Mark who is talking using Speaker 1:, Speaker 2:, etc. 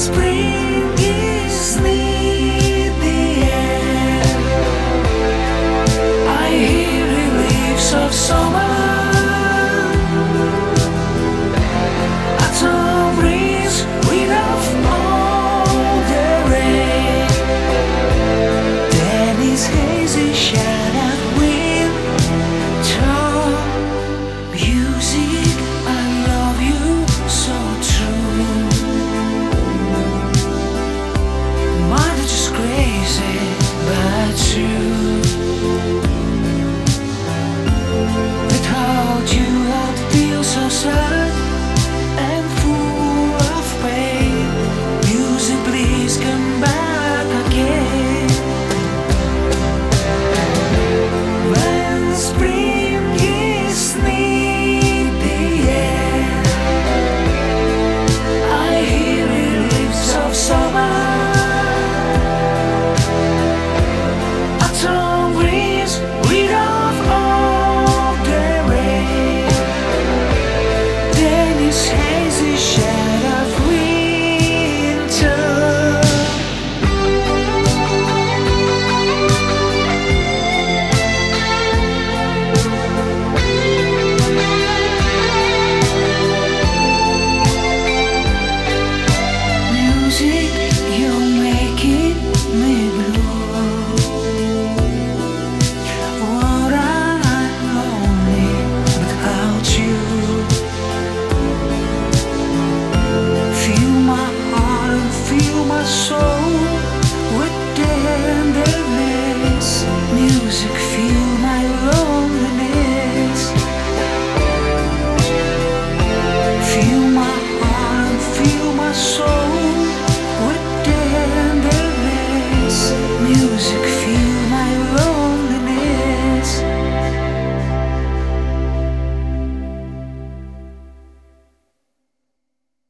Speaker 1: spring is near the end, I hear the leaves of summer. Autumn breeze rid off all the rain. Then is hazy shade of winter music. I love you so true. Mine is just crazy, but true. Without you, I'd feel so sad and full of pain. Music, please come back again. When spring is near the end, I hear the leaves of summer. Autumn breeze rid off all the rain. Then is hazy shade of winter. Music, you're making me blue. What I'm lonely without you. Feel my heart and feel my soul with tenderness. Music, feel my loneliness. Feel my heart and feel my soul